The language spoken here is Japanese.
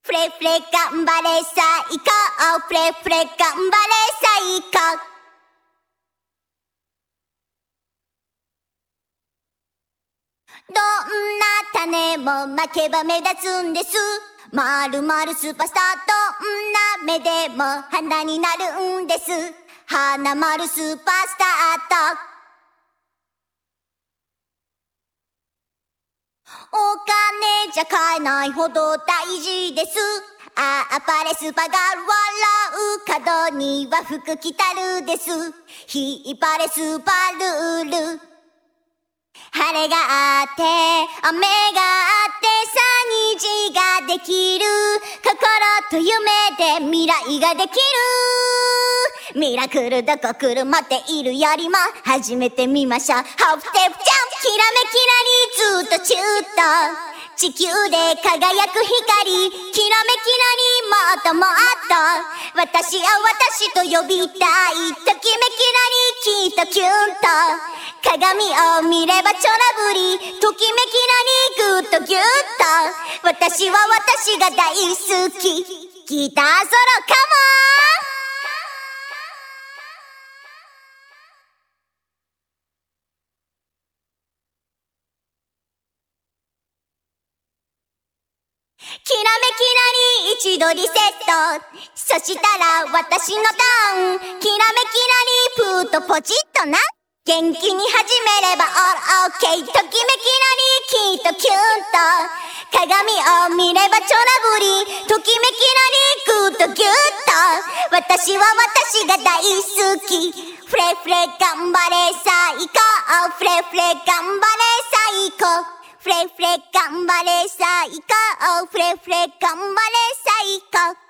フレフレ頑張れ最高、フレフレ頑張れ最高。どんな種もまけば目立つんです。まるまるスーパースター、どんな目でも花になるんです。花丸スーパースターとお金じゃ買えないほど大事です。ああパレスパが笑う角には服着たるです。ヒーパレスパルール。晴れがあって雨があってさ虹ができる。心と夢で未来ができる。ミラクルどこ来る待っているよりも始めてみましょう。ホップステップジャンプキラメキラリずっとチュート地球で輝く光キラメキラリもっともっと私は私と呼びたいときめきらりきっとキュンと鏡を見ればちょらぶりときめきらりぐっとぎゅっと私は私が大好きギターソロカモンキラメキラリ一度リセットそしたら私のターンキラメキラリプーとポチッとな元気に始めればオーケーときめきらりきっとキュンと鏡を見ればちょらぶりときめきらりぐっとぎゅっと私は私が大好きフレフレ頑張れ最高フレフレ頑張れ最高フレフレ頑張れ最高フレフレ頑張れ最高